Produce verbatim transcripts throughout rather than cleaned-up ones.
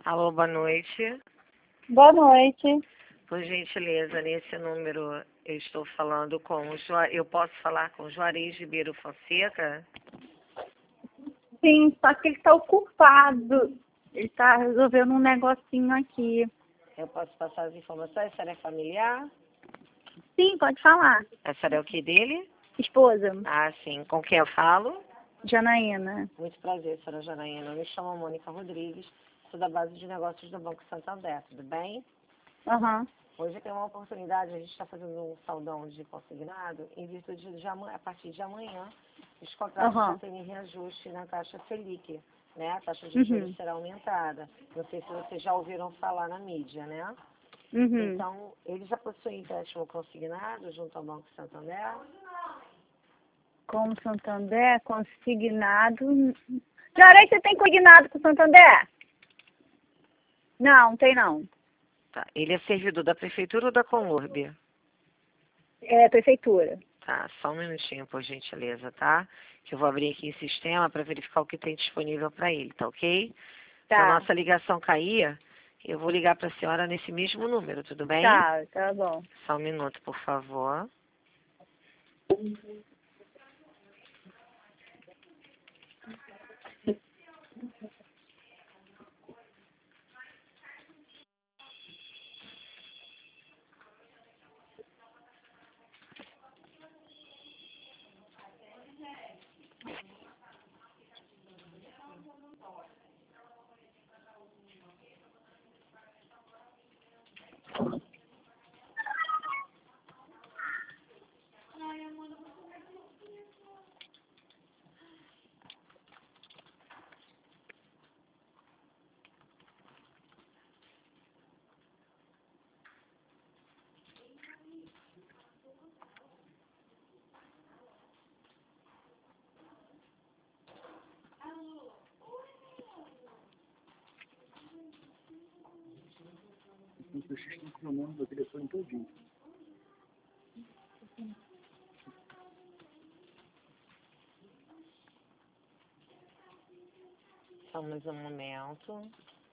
Alô, boa noite. Boa noite. Por gentileza, nesse número eu estou falando com o Juarez. Eu posso falar com o Juarez Ribeiro Fonseca? Sim, só que ele está ocupado. Ele está resolvendo um negocinho aqui. Eu posso passar as informações? A senhora é familiar? Sim, pode falar. A senhora é o que dele? Esposa, Ah, sim. Com quem eu falo? Janaína. Muito prazer, senhora Janaína. Eu me chamo Mônica Rodrigues, sou da base de negócios do Banco Santander, tudo bem? Aham. Hoje tem uma oportunidade, a gente está fazendo um saldão de consignado, em virtude de amanhã, a partir de amanhã, os contratos Aham. já têm reajuste na taxa Selic, né? A taxa de Uhum. juros será aumentada. Não sei se vocês já ouviram falar na mídia, né? Uhum. Então, ele já possui empréstimo consignado junto ao Banco Santander? Como Santander, consignado. Juarez, você tem consignado com o Santander? Não, tem não. Tá. Ele é servidor da Prefeitura ou da Conurb? É prefeitura. Tá, só um minutinho, por gentileza, tá? Que eu vou abrir aqui em sistema para verificar o que tem disponível para ele, tá ok? Se a Tá. nossa ligação cair, eu vou ligar para a senhora nesse mesmo número, tudo bem? Tá, tá bom. Só um minuto, por favor. Vocês estão com o nome do telefone todinho. Só mais um momento.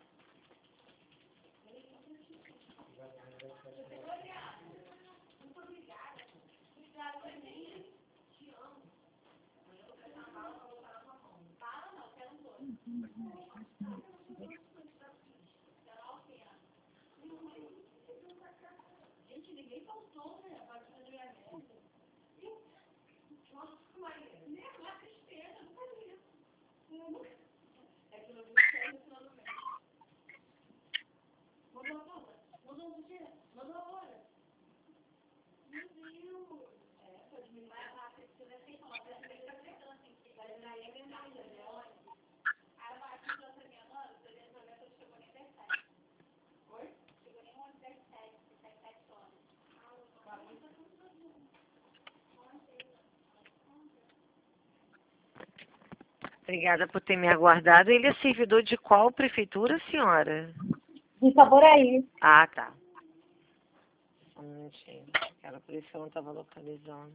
Obrigada por ter me aguardado. Ele é servidor de qual prefeitura, senhora? De Saboraí. Ah, tá. Só um minutinho. Era por isso que eu não estava localizando.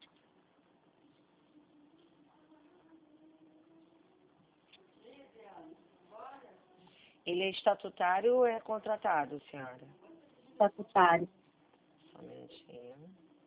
Ele é estatutário ou é contratado, senhora? Estatutário. Só um minutinho.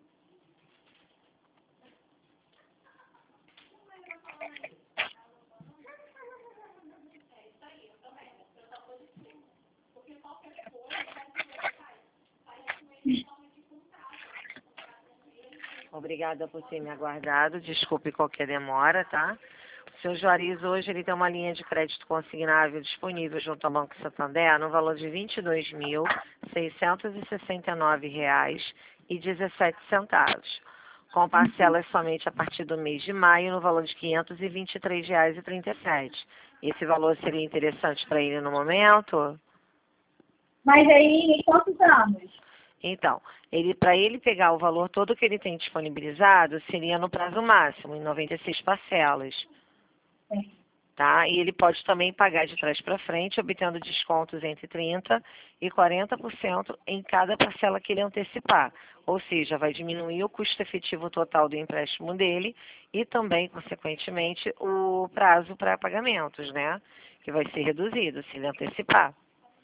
Obrigada por ter me aguardado. Desculpe qualquer demora, tá? O senhor Juarez hoje ele tem uma linha de crédito consignável disponível junto ao Banco Santander no valor de vinte e dois mil, seiscentos e sessenta e nove reais e dezessete centavos. Com parcelas somente a partir do mês de maio no valor de quinhentos e vinte e três reais e trinta e sete centavos. Esse valor seria interessante para ele no momento? Mas aí, em quantos anos? Então, ele para ele pegar o valor todo que ele tem disponibilizado, seria no prazo máximo, em noventa e seis parcelas. Sim. Tá? E ele pode também pagar de trás para frente, obtendo descontos entre trinta por cento e quarenta por cento em cada parcela que ele antecipar. Ou seja, vai diminuir o custo efetivo total do empréstimo dele e também, consequentemente, o prazo para pagamentos, né? Que vai ser reduzido se ele antecipar.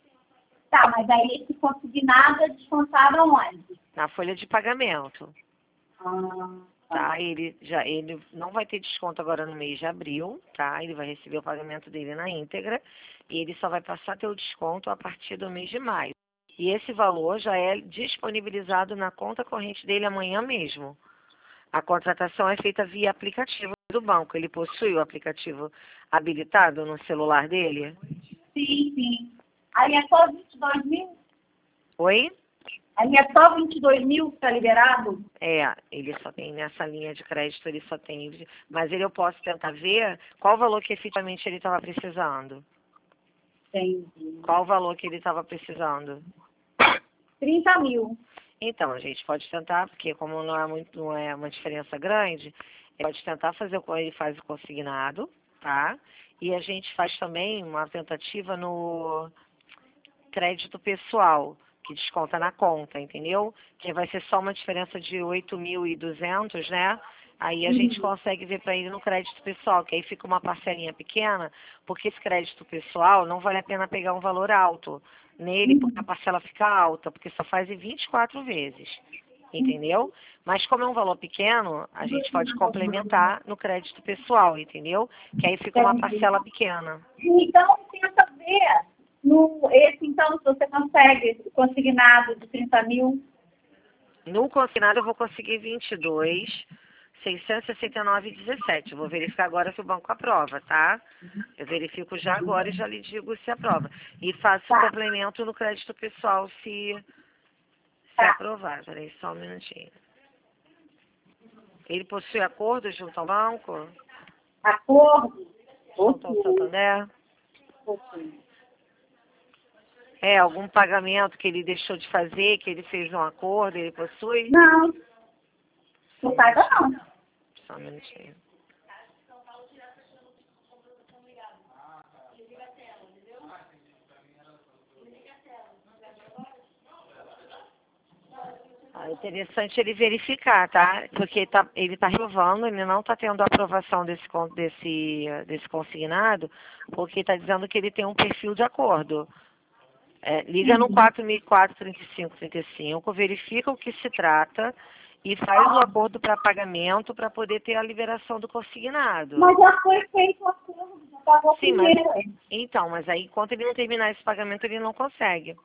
Tá, mas aí esse consignado é descontado aonde? Na folha de pagamento. Ah, Tá? Ele, já, ele não vai ter desconto agora no mês de abril, tá? Ele vai receber o pagamento dele na íntegra e ele só vai passar a ter o desconto a partir do mês de maio. E esse valor já é disponibilizado na conta corrente dele amanhã mesmo. A contratação é feita via aplicativo do banco. Ele possui o aplicativo habilitado no celular dele? sim, sim. Aí é só vinte e dois mil? Oi? Aí é só vinte e dois mil que está liberado? É, ele só tem nessa linha de crédito, ele só tem. Mas ele eu posso tentar ver qual o valor que efetivamente ele estava precisando. Entendi. Qual o valor que ele estava precisando? trinta mil. Então, a gente pode tentar, porque como não é, muito, não é uma diferença grande, pode tentar fazer o ele faz o consignado, tá? E a gente faz também uma tentativa no crédito pessoal, que desconta na conta, entendeu? Que vai ser só uma diferença de oito mil e duzentos, né? Aí a gente consegue ver para ele no crédito pessoal, que aí fica uma parcelinha pequena, porque esse crédito pessoal não vale a pena pegar um valor alto nele, porque a parcela fica alta, porque só faz em vinte e quatro vezes, entendeu? Mas como é um valor pequeno, a gente pode complementar no crédito pessoal, entendeu? Que aí fica uma parcela pequena. Então, tenta ver no, esse, então, se você consegue consignado de trinta mil. No consignado eu vou conseguir vinte e dois, seiscentos e sessenta e nove e dezessete. Eu vou verificar agora se o banco aprova, tá? Eu verifico já agora e já lhe digo se aprova. E faço o Tá. complemento no crédito pessoal se, se Tá. aprovar. Peraí, só um minutinho. Ele possui acordo junto ao banco? Acordo? Junto ao Santander? É, algum pagamento que ele deixou de fazer, que ele fez um acordo, ele possui? Não, não paga não. Só um minutinho. Ah, interessante ele verificar, tá? Porque tá, ele está reprovando, ele não está tendo a aprovação desse, con- desse, desse consignado, porque está dizendo que ele tem um perfil de acordo. É, liga no quatro mil e quatro, trinta e cinco, trinta e cinco, verifica o que se trata e faz o acordo para pagamento para poder ter a liberação do consignado. Mas já foi feito o acordo, já pagou Sim, mas primeiro. então, mas aí enquanto ele não terminar esse pagamento, ele não consegue.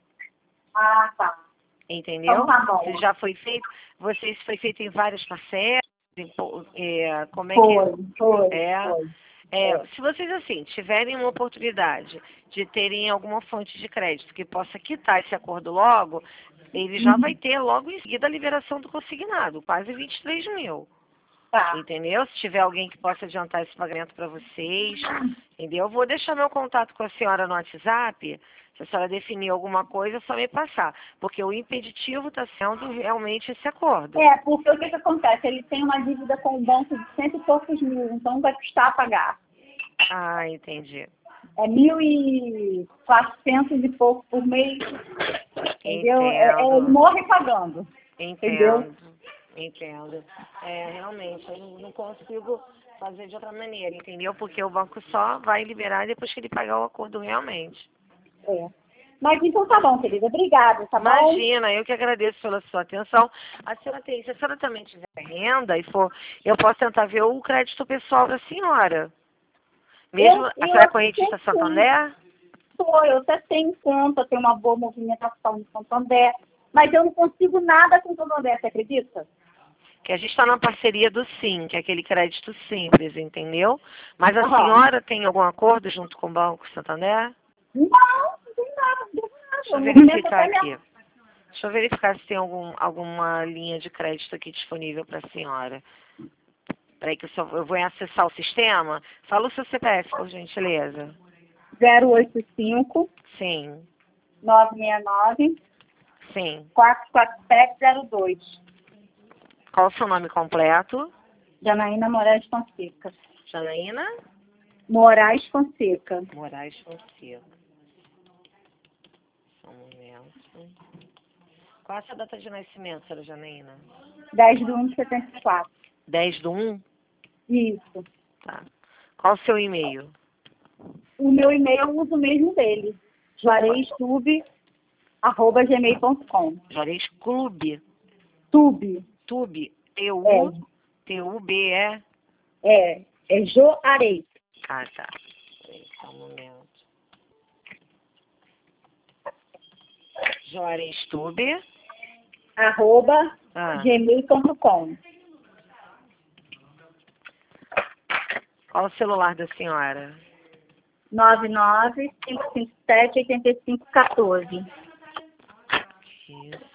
Ah, tá. Entendeu? Então tá bom. Se já foi feito, você isso foi feito em várias parcelas, em po- é, como é que é? Foi, foi, É, foi. é, se vocês, assim, tiverem uma oportunidade de terem alguma fonte de crédito que possa quitar esse acordo logo, ele já vai ter logo em seguida a liberação do consignado, quase vinte e três mil. Tá. Entendeu? Se tiver alguém que possa adiantar esse pagamento para vocês, entendeu? Eu vou deixar meu contato com a senhora no WhatsApp. Se a senhora definir alguma coisa, é só me passar. Porque o impeditivo está sendo realmente esse acordo. É, porque o que, que acontece? Ele tem uma dívida com o banco de cento e poucos mil, então vai custar a pagar. Ah, entendi. É mil e quatrocentos e pouco por mês, entendeu? É, é, ele Entendo. morre pagando, entendeu? Entendo. Entendo. É, realmente, eu não não consigo fazer de outra maneira, entendeu? Porque o banco só vai liberar depois que ele pagar o acordo realmente. É. Mas então tá bom, querida. Obrigada, tá bom? Imagina, eu que agradeço pela sua atenção. A senhora tem, se a senhora também tiver renda e for, eu posso tentar ver o crédito pessoal da senhora. Mesmo, Eu, a eu senhora é correntista até Santander? sou, eu até tenho conta, tenho uma boa movimentação no Santander, mas eu não consigo nada com o Santander, você acredita? Que a gente está na parceria do Sim, que é aquele crédito simples, entendeu? Mas a Aham. senhora tem algum acordo junto com o Banco Santander? Não, não tem nada, não tem nada. Deixa eu O movimento verificar até aqui. minha... Deixa eu verificar se tem algum, alguma linha de crédito aqui disponível para a senhora. Peraí que eu, só, eu vou acessar o sistema. Fala o seu C P F, por gentileza. zero oito cinco, Sim, nove seis nove, sim. quatro quatro sete zero dois. Qual o seu nome completo? Janaína Moraes Fonseca. Janaína? Moraes Fonseca. Moraes Fonseca. Só um momento. Qual é a sua data de nascimento, senhora Janaína? dez de um de setenta e quatro. dez do um? Isso. Tá. Qual o seu e-mail? O meu e-mail eu uso mesmo dele. Juarez Tube. arroba gmail ponto com. Juarez Clube. Tube. Tube. T U. É. T U B E. É. É Juarez. Ah, tá. Peraí, só um momento. Juarez Tube. Arroba Ah. gmail ponto com. Qual o celular da senhora? nove nove cinco cinco sete oito cinco um quatro. Isso.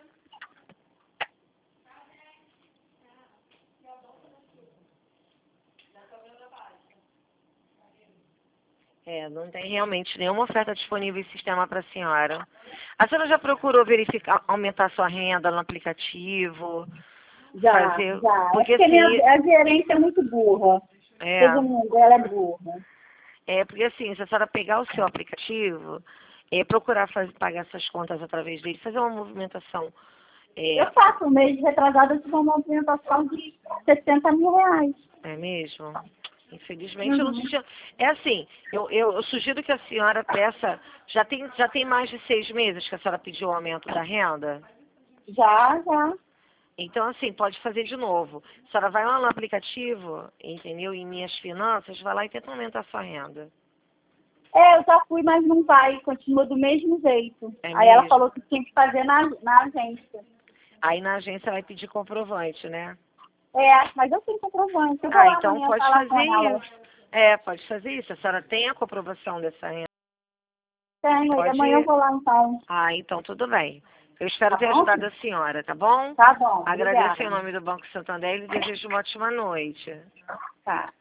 É, não tem realmente nenhuma oferta disponível em sistema para a senhora. A senhora já procurou verificar, aumentar sua renda no aplicativo? Já, fazer... já. Porque, é porque assim, minha, a gerente é muito burra. é, Todo mundo, ela é burra. é, porque assim, se a senhora pegar o seu aplicativo, é, procurar fazer, pagar suas contas através dele, fazer uma movimentação. É, Eu faço um mês de retrasado, eu tive uma movimentação de sessenta mil reais. é mesmo? Infelizmente, eu não Uhum. sugiro. É assim, eu, eu, eu sugiro que a senhora peça. Já tem, já tem mais de seis meses que a senhora pediu o aumento da renda? Já, já. Então, assim, pode fazer de novo. A senhora vai lá no aplicativo, entendeu? Em Minhas Finanças, vai lá e tenta aumentar a sua renda. É, eu já fui, mas não vai, continua do mesmo jeito. É Aí ela mesmo? falou que tinha que fazer na, na agência. Aí na agência vai pedir comprovante, né? É, mas eu tenho comprovante. Eu vou Ah, lá então amanhã pode falar com fazer ela. isso. É, pode fazer isso. A senhora tem a comprovação dessa renda? Tenho, Pode amanhã eu ir. vou lá então. Ah, então tudo bem. Eu espero Tá ter bom? ajudado a senhora, tá bom? Tá bom, Agradeço em obrigada. nome do Banco Santander e desejo uma ótima noite. Tá.